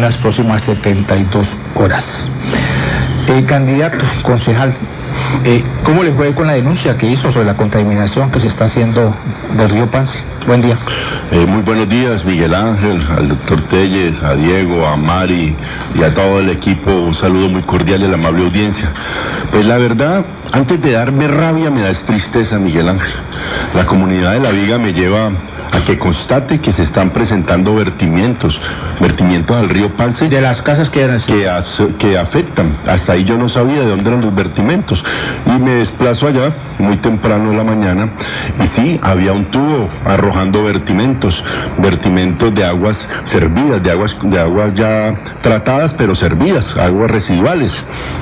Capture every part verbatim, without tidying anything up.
las próximas setenta y dos horas. Eh, candidato, concejal, eh, ¿cómo le fue con la denuncia que hizo sobre la contaminación que se está haciendo del río Pance? Buen día. Eh, muy buenos días, Miguel Ángel, al doctor Telles, a Diego, a Mari y a todo el equipo. Un saludo muy cordial y a la amable audiencia. Pues la verdad, antes de darme rabia, me da tristeza, Miguel Ángel. La comunidad de La Viga me lleva a que constate que se están presentando vertimientos, vertimientos al río Pance. De las casas que eran así. Que, as, que afectan. Hasta ahí yo no sabía de dónde eran los vertimentos. Y me desplazo allá, muy temprano en la mañana, y sí, había un tubo arrojando vertimentos, vertimentos de aguas servidas, de aguas, de aguas ya tratadas, pero servidas, aguas residuales.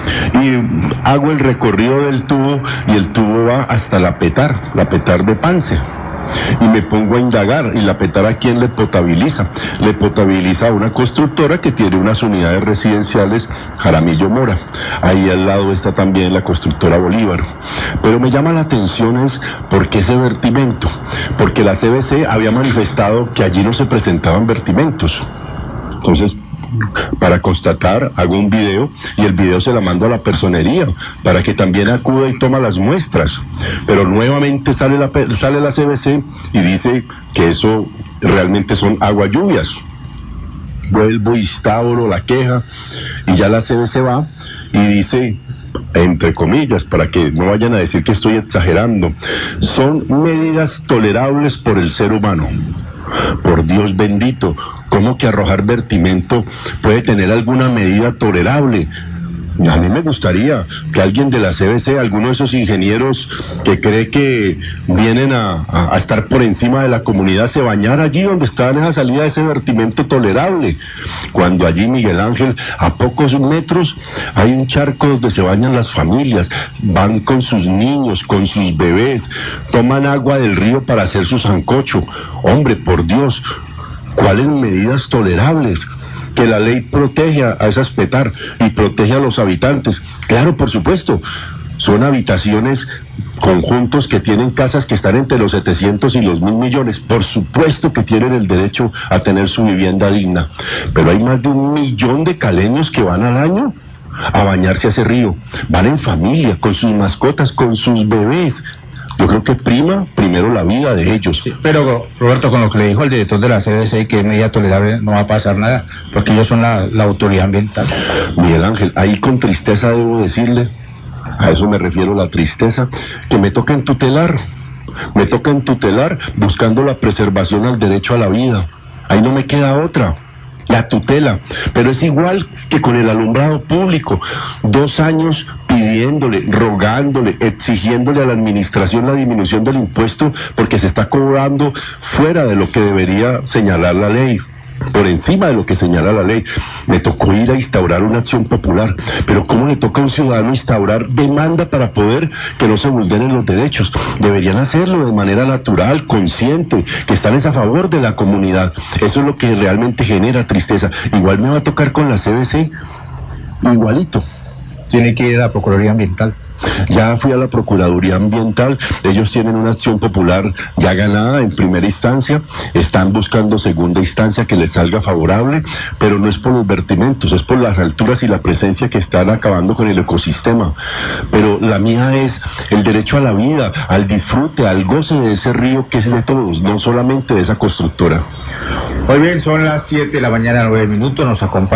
Y hago el recorrido del tubo, y el tubo va hasta la Petar, la Petar de Pance. Y me pongo a indagar, y la Petar, ¿a quién le potabiliza? Le potabiliza a una constructora que tiene unas unidades residenciales, Jaramillo Mora. Ahí al lado está también la constructora Bolívar. Pero me llama la atención es, ¿por qué ese vertimento? Porque la C B C había manifestado que allí no se presentaban vertimentos. Entonces, para constatar, hago un video y el video se la mando a la personería para que también acuda y toma las muestras, pero nuevamente sale la, sale la C B C y dice que eso realmente son agua lluvias. Vuelvo y instauro la queja y ya la C B C va y dice, entre comillas, para que no vayan a decir que estoy exagerando, son medidas tolerables por el ser humano. Por Dios bendito, ¿cómo que arrojar vertimento puede tener alguna medida tolerable? A mí me gustaría que alguien de la C B C, alguno de esos ingenieros que cree que vienen a, a, a estar por encima de la comunidad, se bañara allí donde está en esa salida de ese vertimento tolerable. Cuando allí, Miguel Ángel, a pocos metros hay un charco donde se bañan las familias, van con sus niños, con sus bebés, toman agua del río para hacer su sancocho. Hombre, por Dios, ¿cuáles medidas tolerables? Que la ley protege a esas Petar y protege a los habitantes. Claro, por supuesto, son habitaciones, conjuntos que tienen casas que están entre los setecientos y los mil millones. Por supuesto que tienen el derecho a tener su vivienda digna. Pero hay más de un millón de caleños que van al año a bañarse a ese río. Van en familia, con sus mascotas, con sus bebés. Yo creo que prima primero la vida de ellos. Sí, pero Roberto, con lo que le dijo el director de la C B C, que es medida tolerable, no va a pasar nada, porque ellos son la, la autoridad ambiental. Miguel Ángel, ahí con tristeza debo decirle, a eso me refiero, la tristeza, que me toca entutelar, me toca entutelar buscando la preservación al derecho a la vida. Ahí no me queda otra. La tutela, pero es igual que con el alumbrado público, dos años pidiéndole, rogándole, exigiéndole a la administración la disminución del impuesto porque se está cobrando fuera de lo que debería señalar la ley, por encima de lo que señala la ley. Me tocó ir a instaurar una acción popular, pero ¿cómo le toca a un ciudadano instaurar demanda para poder que no se vulneren los derechos? Deberían hacerlo de manera natural, consciente, que están a favor de la comunidad. Eso es lo que realmente genera tristeza. Igual me va a tocar con la C B C, igualito. Tiene que ir a la Procuraduría Ambiental. Ya fui a la Procuraduría Ambiental, ellos tienen una acción popular ya ganada en primera instancia, están buscando segunda instancia que les salga favorable, pero no es por los vertimentos, es por las alturas y la presencia que están acabando con el ecosistema. Pero la mía es el derecho a la vida, al disfrute, al goce de ese río que es de todos, no solamente de esa constructora. Muy bien, son las siete de la mañana, nueve minutos, nos acompaña